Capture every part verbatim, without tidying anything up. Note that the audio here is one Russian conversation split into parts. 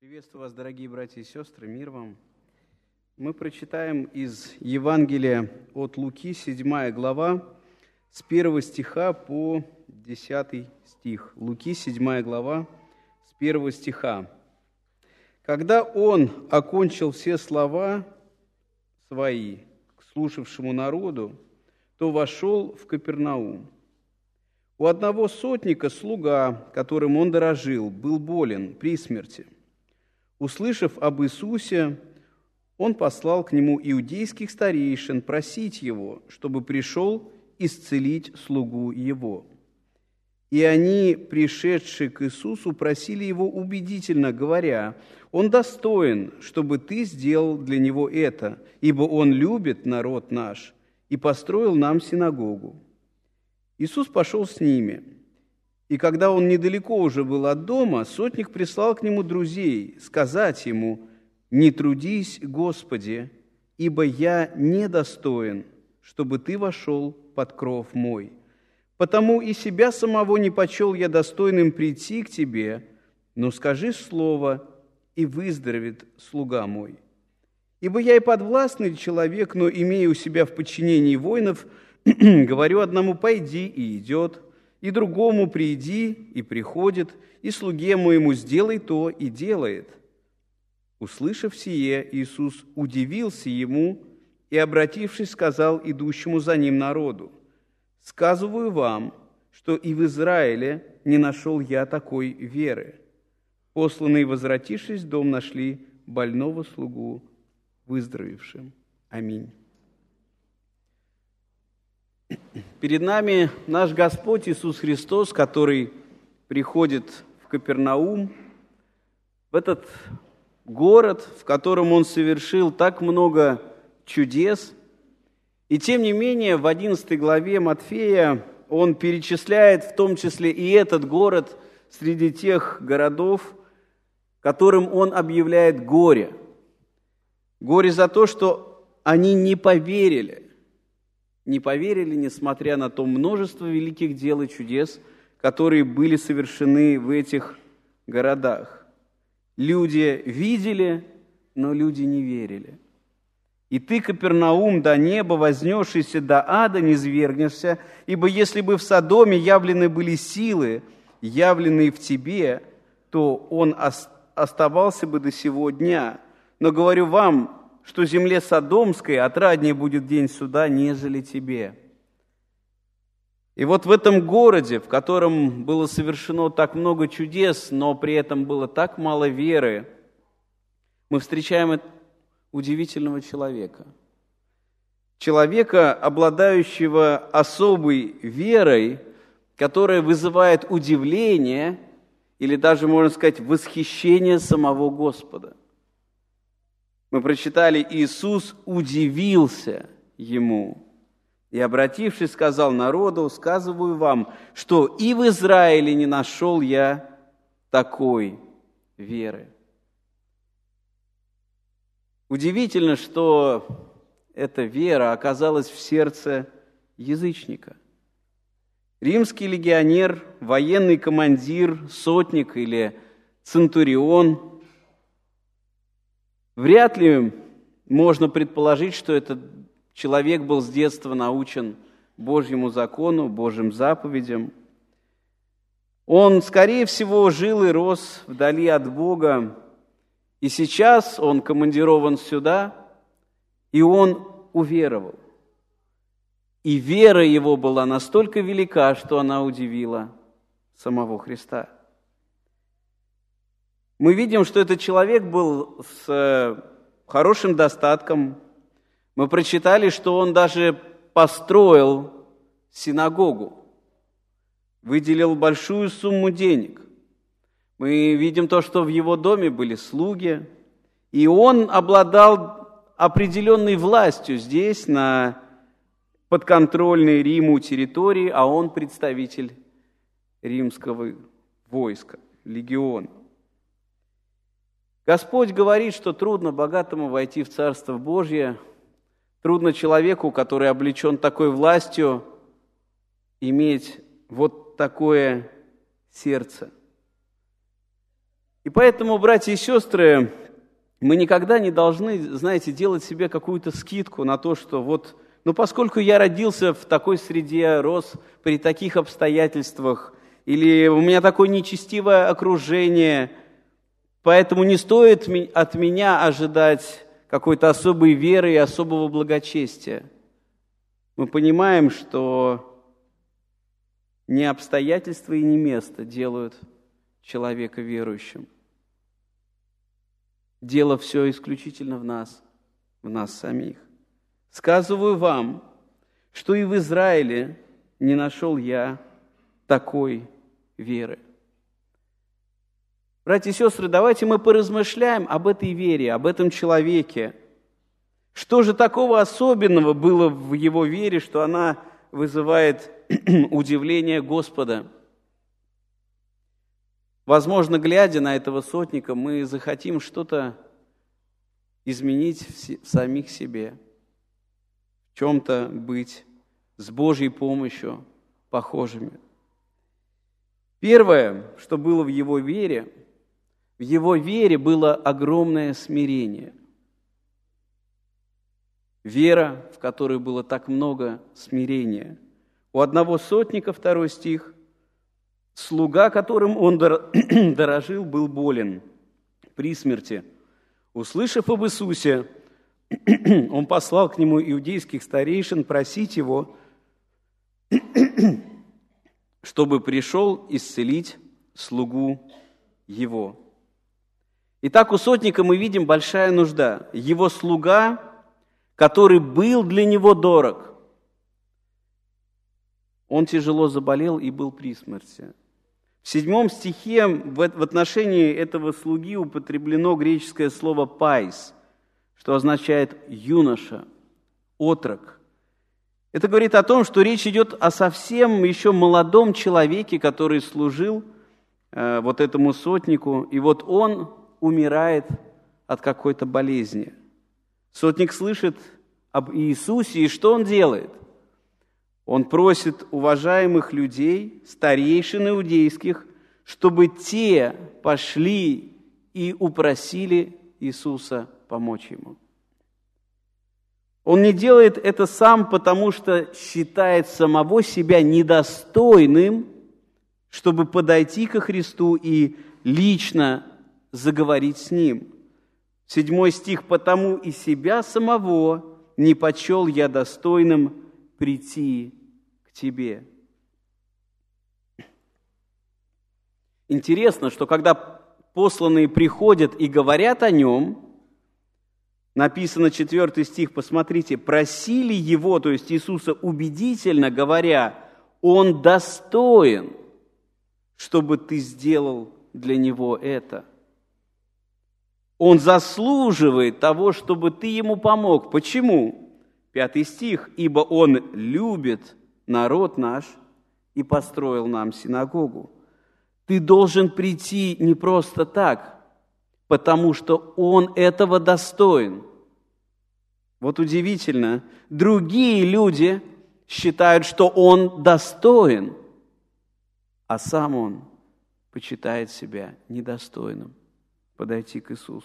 Приветствую вас, дорогие братья и сестры, мир вам. Мы прочитаем из Евангелия от Луки, седьмая глава, с первого стиха по десятый стих. Луки, седьмая глава, с первого стиха. «Когда он окончил все слова свои к слушавшему народу, то вошел в Капернаум. У одного сотника слуга, которым он дорожил, был болен при смерти. Услышав об Иисусе, он послал к нему иудейских старейшин просить его, чтобы пришел исцелить слугу его. И они, пришедшие к Иисусу, просили его убедительно, говоря: «Он достоин, чтобы ты сделал для него это, ибо он любит народ наш и построил нам синагогу». Иисус пошел с ними. И когда он недалеко уже был от дома, сотник прислал к нему друзей сказать ему: «Не трудись, Господи, ибо я недостоин, чтобы ты вошел под кров мой. Потому и себя самого не почел я достойным прийти к тебе, но скажи слово, и выздоровеет слуга мой. Ибо я и подвластный человек, но, имея у себя в подчинении воинов, говорю одному: пойди, и идет, и другому: приди, и приходит, и слуге моему: сделай то, и делает». Услышав сие, Иисус удивился ему и, обратившись, сказал идущему за ним народу: «Сказываю вам, что и в Израиле не нашел я такой веры». Посланные, возвратившись в дом, нашли больного слугу выздоровевшим. Аминь. Перед нами наш Господь Иисус Христос, который приходит в Капернаум, в этот город, в котором Он совершил так много чудес. И тем не менее, в одиннадцатой главе Матфея Он перечисляет в том числе и этот город среди тех городов, которым Он объявляет горе. Горе за то, что они не поверили. Не поверили, несмотря на то множество великих дел и чудес, которые были совершены в этих городах. Люди видели, но люди не верили. «И ты, Капернаум, до неба, вознесшийся до ада, не низвергнешься, ибо если бы в Содоме явлены были силы, явленные в тебе, то он оставался бы до сего дня. Но говорю вам, что земле Содомской отраднее будет день суда, нежели тебе». И вот в этом городе, в котором было совершено так много чудес, но при этом было так мало веры, мы встречаем удивительного человека. Человека, обладающего особой верой, которая вызывает удивление или даже, можно сказать, восхищение самого Господа. Мы прочитали: Иисус удивился ему и, обратившись, сказал народу: «Сказываю вам, что и в Израиле не нашел я такой веры». Удивительно, что эта вера оказалась в сердце язычника. Римский легионер, военный командир, сотник или центурион. Вряд ли можно предположить, что этот человек был с детства научен Божьему закону, Божьим заповедям. Он, скорее всего, жил и рос вдали от Бога, и сейчас он командирован сюда, и он уверовал. И вера его была настолько велика, что она удивила самого Христа. Мы видим, что этот человек был с хорошим достатком. Мы прочитали, что он даже построил синагогу, выделил большую сумму денег. Мы видим то, что в его доме были слуги, и он обладал определенной властью здесь, на подконтрольной Риму территории, а он представитель римского войска, легиона. Господь говорит, что трудно богатому войти в Царство Божье, трудно человеку, который облечен такой властью, иметь вот такое сердце. И поэтому, братья и сестры, мы никогда не должны, знаете, делать себе какую-то скидку на то, что вот, ну, поскольку я родился в такой среде, рос при таких обстоятельствах, или у меня такое нечестивое окружение, поэтому не стоит от меня ожидать какой-то особой веры и особого благочестия. Мы понимаем, что не обстоятельства и не место делают человека верующим. Дело все исключительно в нас, в нас самих. Сказываю вам, что и в Израиле не нашел я такой веры. Братья и сестры, давайте мы поразмышляем об этой вере, об этом человеке. Что же такого особенного было в его вере, что она вызывает удивление Господа? Возможно, глядя на этого сотника, мы захотим что-то изменить в самих себе, в чем-то быть с Божьей помощью похожими. Первое, что было в его вере, в его вере было огромное смирение. Вера, в которой было так много смирения. У одного сотника, второй стих, слуга, которым он дорожил, был болен при смерти. Услышав об Иисусе, он послал к нему иудейских старейшин просить его, чтобы пришел исцелить слугу его. Итак, у сотника мы видим большая нужда. Его слуга, который был для него дорог, он тяжело заболел и был при смерти. В седьмом стихе в отношении этого слуги употреблено греческое слово «пайс», что означает «юноша», «отрок». Это говорит о том, что речь идет о совсем еще молодом человеке, который служил э, вот этому сотнику, и вот он умирает от какой-то болезни. Сотник слышит об Иисусе, и что он делает? Он просит уважаемых людей, старейшин иудейских, чтобы те пошли и упросили Иисуса помочь ему. Он не делает это сам, потому что считает самого себя недостойным, чтобы подойти ко Христу и лично заговорить с Ним. Седьмой стих: «Потому и себя самого не почел я достойным прийти к тебе». Интересно, что когда посланные приходят и говорят о нем, написано четвертый стих, посмотрите, просили его, то есть Иисуса, убедительно говоря, он достоин, чтобы ты сделал для него это. Он заслуживает того, чтобы ты ему помог. Почему? Пятый стих. «Ибо он любит народ наш и построил нам синагогу». Ты должен прийти не просто так, потому что он этого достоин. Вот удивительно, другие люди считают, что он достоин, а сам он почитает себя недостойным подойти к Иисусу.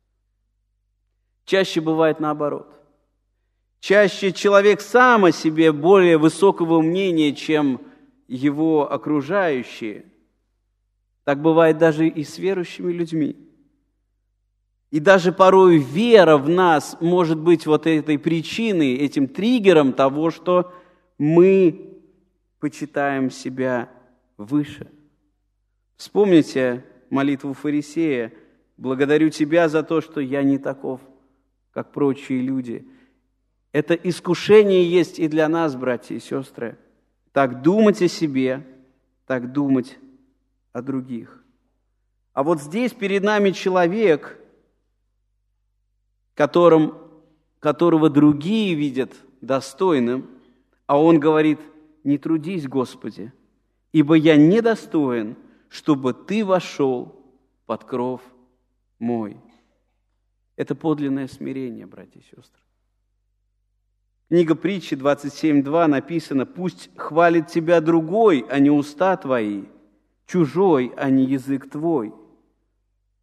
Чаще бывает наоборот. Чаще человек сам о себе более высокого мнения, чем его окружающие. Так бывает даже и с верующими людьми. И даже порой вера в нас может быть вот этой причиной, этим триггером того, что мы почитаем себя выше. Вспомните молитву фарисея: «Благодарю Тебя за то, что я не таков, как прочие люди». Это искушение есть и для нас, братья и сестры. Так думать о себе, так думать о других. А вот здесь перед нами человек, которым, которого другие видят достойным, а он говорит: «Не трудись, Господи, ибо я недостоин, чтобы Ты вошел под кров мой». Это подлинное смирение, братья и сестры. Книга Притчи двадцать семь два написано: «Пусть хвалит тебя другой, а не уста твои, чужой, а не язык твой».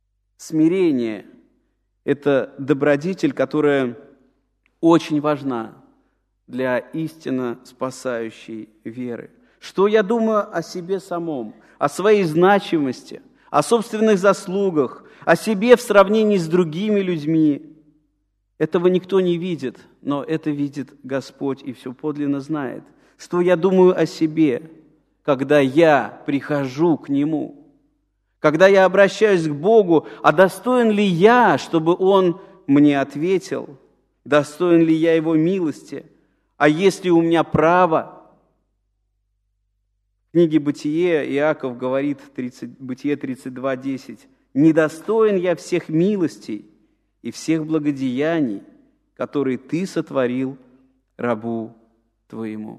Смирение – это добродетель, которая очень важна для истинно спасающей веры. Что я думаю о себе самом, о своей значимости, о собственных заслугах, о себе в сравнении с другими людьми. Этого никто не видит, но это видит Господь и все подлинно знает. Что я думаю о себе, когда я прихожу к Нему, когда я обращаюсь к Богу, а достоин ли я, чтобы Он мне ответил, достоин ли я Его милости, а есть ли у меня право? В книге «Бытие» Иаков говорит, Бытие тридцать два десять, «Недостоин я всех милостей и всех благодеяний, которые Ты сотворил рабу Твоему».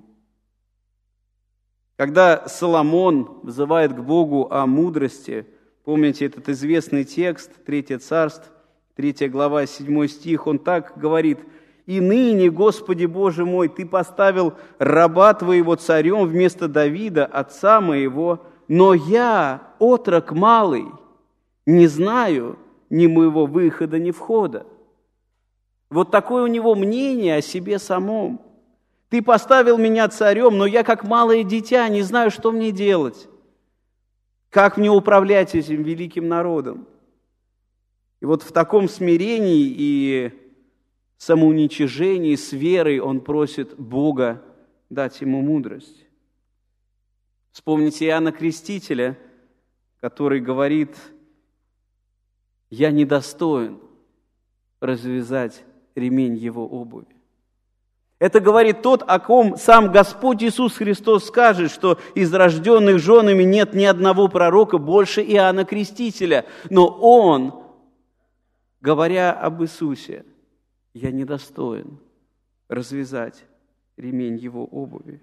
Когда Соломон взывает к Богу о мудрости, помните этот известный текст, Третье царство, третья глава, седьмой стих, он так говорит: «И ныне, Господи Боже мой, Ты поставил раба Твоего царем вместо Давида, отца моего, но я, отрок малый, не знаю ни моего выхода, ни входа». Вот такое у него мнение о себе самом. Ты поставил меня царем, но я, как малое дитя, не знаю, что мне делать. Как мне управлять этим великим народом? И вот в таком смирении и самоуничижении с верой он просит Бога дать ему мудрость. Вспомните Иоанна Крестителя, который говорит: «Я недостоин развязать ремень его обуви». Это говорит тот, о ком сам Господь Иисус Христос скажет, что из рожденных женами нет ни одного пророка больше Иоанна Крестителя. Но он, говоря об Иисусе, я недостоин развязать ремень его обуви.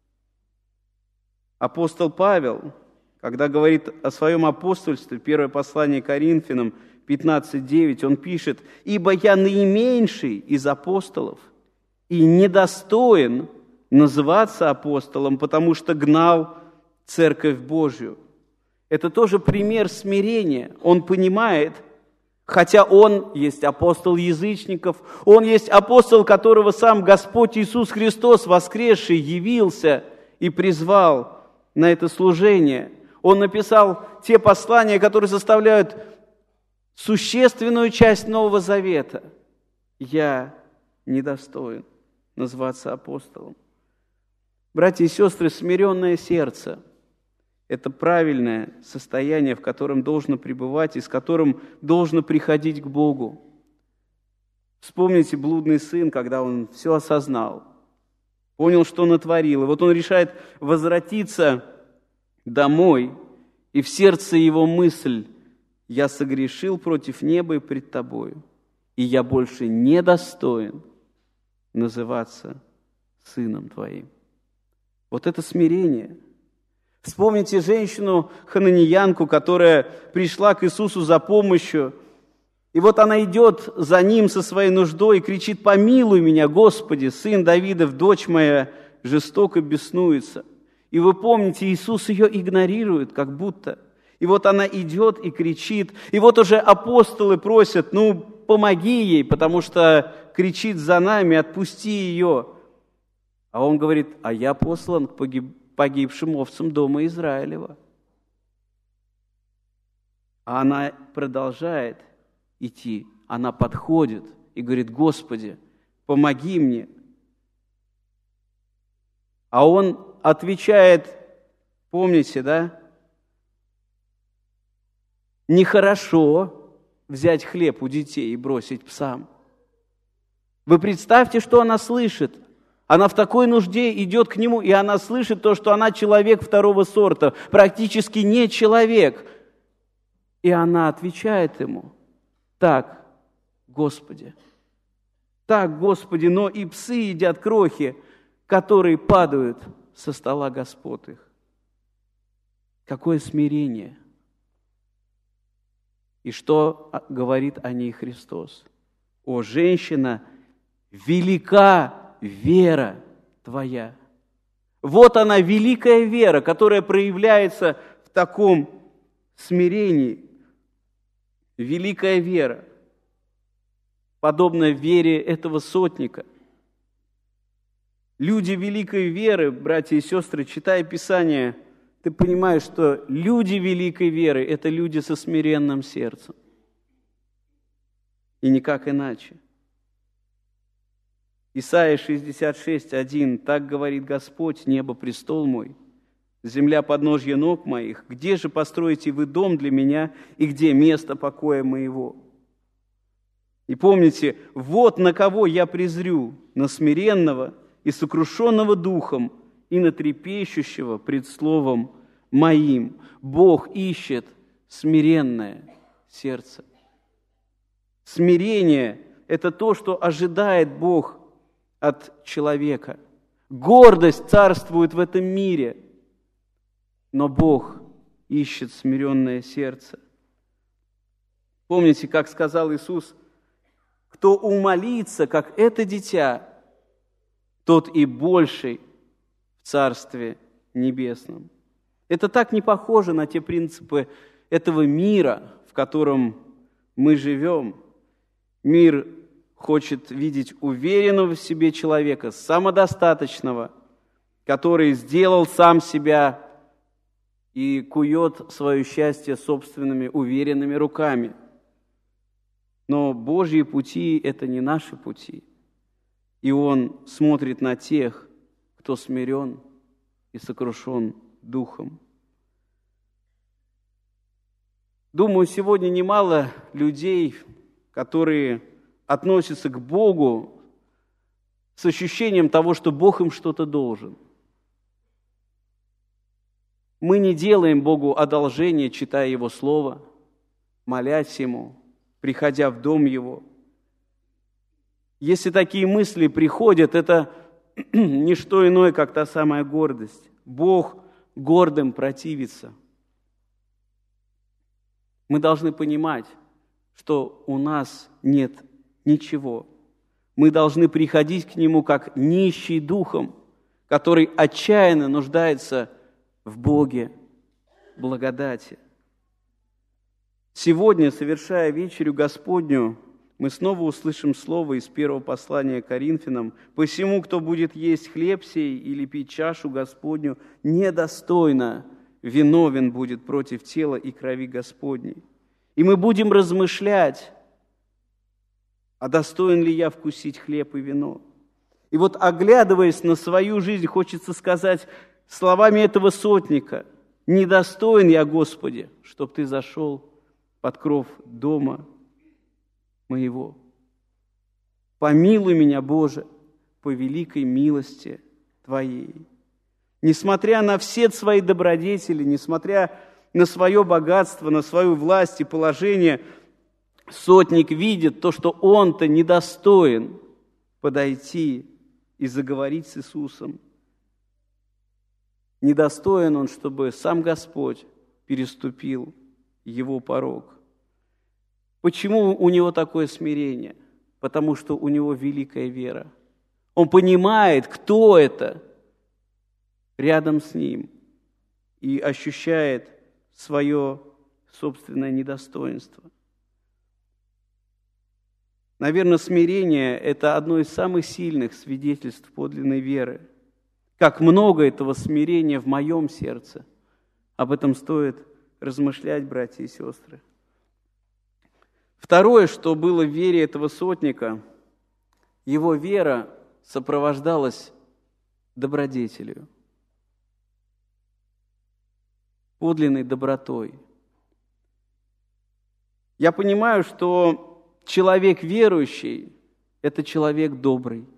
Апостол Павел, когда говорит о своем апостольстве, первое послание Коринфянам пятнадцать девять, он пишет: «Ибо я наименьший из апостолов, и недостоин называться апостолом, потому что гнал Церковь Божью». Это тоже пример смирения. Он понимает, хотя он есть апостол язычников, он есть апостол, которого сам Господь Иисус Христос воскресший явился и призвал на это служение. Он написал те послания, которые составляют существенную часть Нового Завета. Я недостоин называться апостолом. Братья и сестры, смиренное сердце – это правильное состояние, в котором должно пребывать и с которым должно приходить к Богу. Вспомните блудный сын, когда он все осознал, понял, что натворил. И вот он решает возвратиться домой, и в сердце его мысль: «Я согрешил против неба и пред тобою, и я больше не достоин называться сыном твоим». Вот это смирение. Вспомните женщину-хананиянку, которая пришла к Иисусу за помощью, и вот она идет за Ним со своей нуждой и кричит: «Помилуй меня, Господи, сын Давидов, дочь моя жестоко беснуется». И вы помните, Иисус ее игнорирует, как будто. И вот она идет и кричит, и вот уже апостолы просят: «Ну, помоги ей, потому что кричит за нами, отпусти ее». А он говорит: «А я послан к погиб... погибшим овцам дома Израилева». А она продолжает идти, она подходит и говорит: «Господи, помоги мне». А он отвечает, помните, да? Нехорошо взять хлеб у детей и бросить псам. Вы представьте, что она слышит. Она в такой нужде идет к нему, и она слышит то, что она человек второго сорта, практически не человек. И она отвечает ему: «Так, Господи, так, Господи, но и псы едят крохи, которые падают со стола господ их». Какое смирение! И что говорит о ней Христос? «О, женщина, велика вера твоя». Вот она, великая вера, которая проявляется в таком смирении. великая вера, подобная вере этого сотника. Люди великой веры, братья и сестры, читая Писание, ты понимаешь, что люди великой веры – это люди со смиренным сердцем. И никак иначе. Исайя шестьдесят шесть, один. «Так говорит Господь, небо – престол мой, земля – подножье ног моих. Где же построите вы дом для меня, и где место покоя моего?» И помните, вот на кого я презрю, на смиренного и сокрушенного духом, и на трепещущего пред словом моим. Бог ищет смиренное сердце. Смирение – это то, что ожидает Бог от человека. Гордость царствует в этом мире, но Бог ищет смиренное сердце. Помните, как сказал Иисус: «Кто умолится, как это дитя, тот и больший в Царстве Небесном». Это так не похоже на те принципы этого мира, в котором мы живем. Мир хочет видеть уверенного в себе человека, самодостаточного, который сделал сам себя и кует свое счастье собственными уверенными руками. Но Божьи пути – это не наши пути. И Он смотрит на тех, кто смирен и сокрушен духом. Думаю, сегодня немало людей, которые относятся к Богу с ощущением того, что Бог им что-то должен. Мы не делаем Богу одолжение, читая Его Слово, молясь Ему, приходя в дом Его. Если такие мысли приходят, это не что иное, как та самая гордость. Бог гордым противится. Мы должны понимать, что у нас нет ничего. Мы должны приходить к Нему как нищий духом, который отчаянно нуждается в Боге благодати. Сегодня, совершая вечерю Господню, мы снова услышим слово из первого послания к Коринфянам: «Посему, кто будет есть хлеб сей или пить чашу Господню, недостойно виновен будет против тела и крови Господней». И мы будем размышлять, а достоин ли я вкусить хлеб и вино? И вот, оглядываясь на свою жизнь, хочется сказать словами этого сотника: «Недостоин я, Господи, чтоб Ты зашел под кров дома моего. Помилуй меня, Боже, по великой милости Твоей». Несмотря на все свои добродетели, несмотря на свое богатство, на свою власть и положение, сотник видит то, что он-то недостоин подойти и заговорить с Иисусом. Недостоин он, чтобы сам Господь переступил его порог. Почему у него такое смирение? Потому что у него великая вера. Он понимает, кто это рядом с ним, и ощущает свое собственное недостоинство. Наверное, смирение – это одно из самых сильных свидетельств подлинной веры. Как много этого смирения в моем сердце. Об этом стоит размышлять, братья и сестры. Второе, что было в вере этого сотника, его вера сопровождалась добродетелью, подлинной добротой. Я понимаю, что человек верующий – это человек добрый.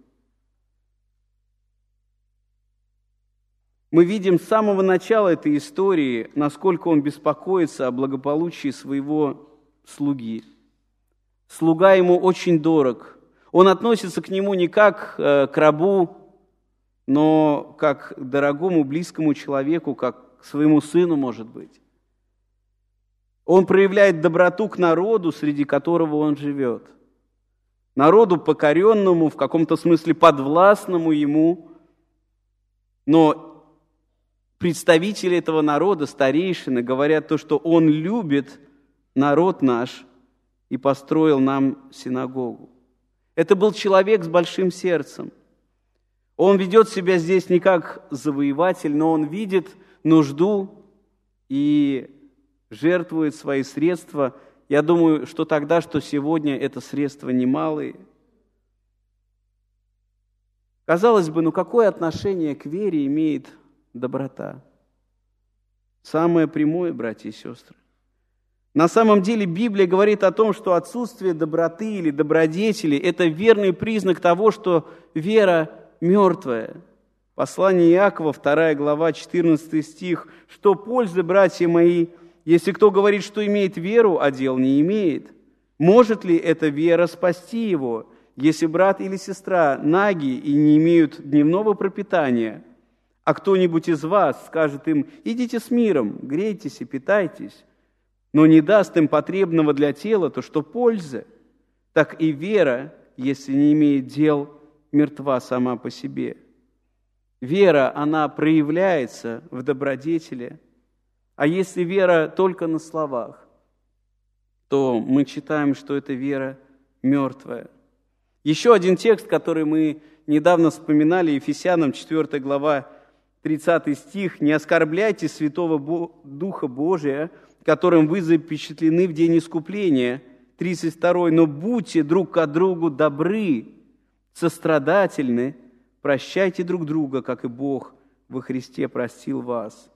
Мы видим с самого начала этой истории, насколько он беспокоится о благополучии своего слуги. Слуга ему очень дорог. Он относится к нему не как к рабу, но как к дорогому, близкому человеку, как к своему сыну, может быть. Он проявляет доброту к народу, среди которого он живет. Народу покоренному, в каком-то смысле подвластному ему. Но представители этого народа, старейшины, говорят то, что он любит народ наш и построил нам синагогу. Это был человек с большим сердцем. Он ведет себя здесь не как завоеватель, но он видит нужду и жертвует свои средства. Я думаю, что тогда, что сегодня, это средства немалые. Казалось бы, ну какое отношение к вере имеет доброта? Самое прямое, братья и сестры. На самом деле Библия говорит о том, что отсутствие доброты или добродетели – это верный признак того, что вера мертвая. Послание Иакова, вторая глава, четырнадцатый стих. «Что пользы, братья мои, если кто говорит, что имеет веру, а дел не имеет? Может ли эта вера спасти его, если брат или сестра наги и не имеют дневного пропитания? А кто-нибудь из вас скажет им: идите с миром, грейтесь и питайтесь, но не даст им потребного для тела, то что пользы? Так и вера, если не имеет дел, мертва сама по себе». Вера, она проявляется в добродетели, а если вера только на словах, то мы читаем, что эта вера мертвая. Еще один текст, который мы недавно вспоминали, Ефесянам четвёртая глава, тридцатый стих. «Не оскорбляйте Святого Духа Божия, которым вы запечатлены в день искупления». тридцать второй. «Но будьте друг к другу добры, сострадательны, прощайте друг друга, как и Бог во Христе простил вас».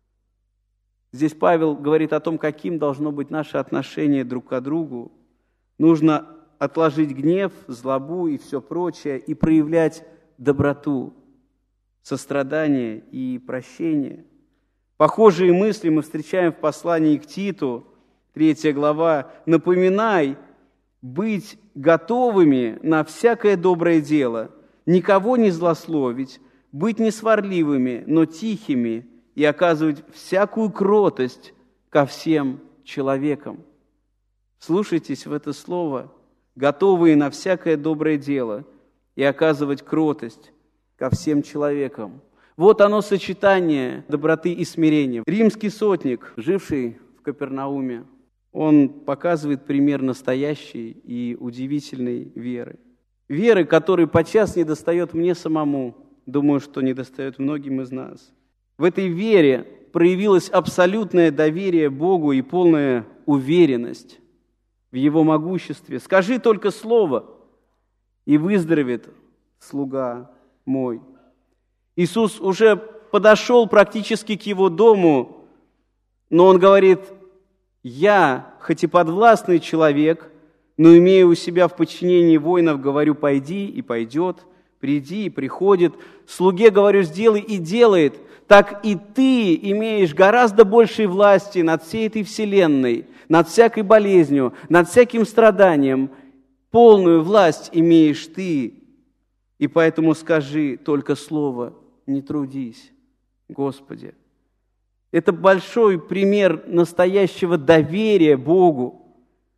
Здесь Павел говорит о том, каким должно быть наше отношение друг к другу. Нужно отложить гнев, злобу и все прочее и проявлять доброту, сострадание и прощение. Похожие мысли мы встречаем в послании к Титу, третья глава. «Напоминай быть готовыми на всякое доброе дело, никого не злословить, быть не сварливыми, но тихими и оказывать всякую кротость ко всем человекам». Слушайтесь в это слово, готовые на всякое доброе дело и оказывать кротость ко всем человекам. Вот оно сочетание доброты и смирения. Римский сотник, живший в Капернауме, он показывает пример настоящей и удивительной веры. Веры, которой подчас недостает мне самому, думаю, что недостает многим из нас. В этой вере проявилось абсолютное доверие Богу и полная уверенность в Его могуществе. «Скажи только слово, и выздоровеет слуга мой». Иисус уже подошел практически к его дому, но Он говорит: «Я, хоть и подвластный человек, но имея у себя в подчинении воинов, говорю: пойди, и пойдет, приди, и приходит. Слуге говорю: сделай, и делает. Так и ты имеешь гораздо большей власти над всей этой вселенной, над всякой болезнью, над всяким страданием. Полную власть имеешь ты, и поэтому скажи только слово, не трудись, Господи». Это большой пример настоящего доверия Богу.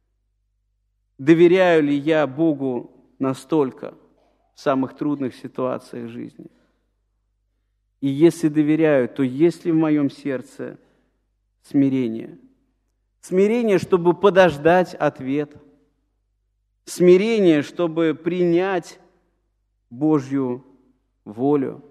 Доверяю ли я Богу настолько в самых трудных ситуациях жизни? И если доверяю, то есть ли в моем сердце смирение? Смирение, чтобы подождать ответ. Смирение, чтобы принять Божью волю.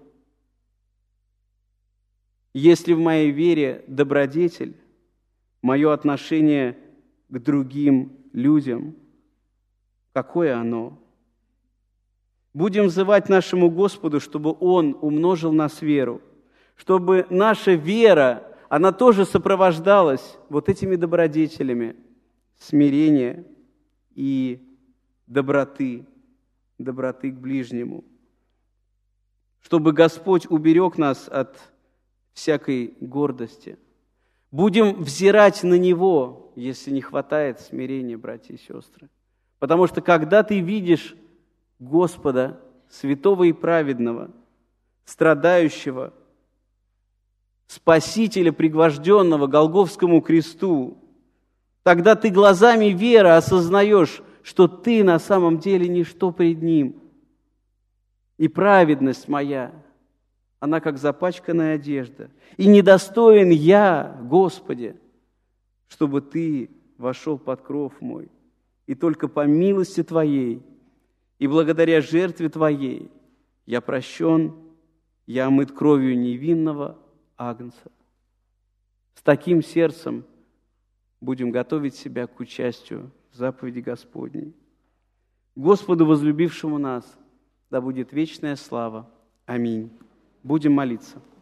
Если в моей вере добродетель, мое отношение к другим людям, какое оно? Будем взывать нашему Господу, чтобы Он умножил нас веру, чтобы наша вера, она тоже сопровождалась вот этими добродетелями смирения и доброты, доброты к ближнему, чтобы Господь уберег нас от всякой гордости. Будем взирать на Него, если не хватает смирения, братья и сестры. Потому что когда ты видишь Господа, святого и праведного, страдающего, Спасителя, пригвожденного к Голгофскому кресту, тогда ты глазами веры осознаешь, что ты на самом деле ничто пред Ним. И праведность моя, она как запачканная одежда. И недостоин я, Господи, чтобы Ты вошел под кров мой и только по милости Твоей и благодаря жертве Твоей я прощен, я омыт кровью невинного агнца. С таким сердцем будем готовить себя к участию в заповеди Господней. Господу, возлюбившему нас, да будет вечная слава. Аминь. Будем молиться.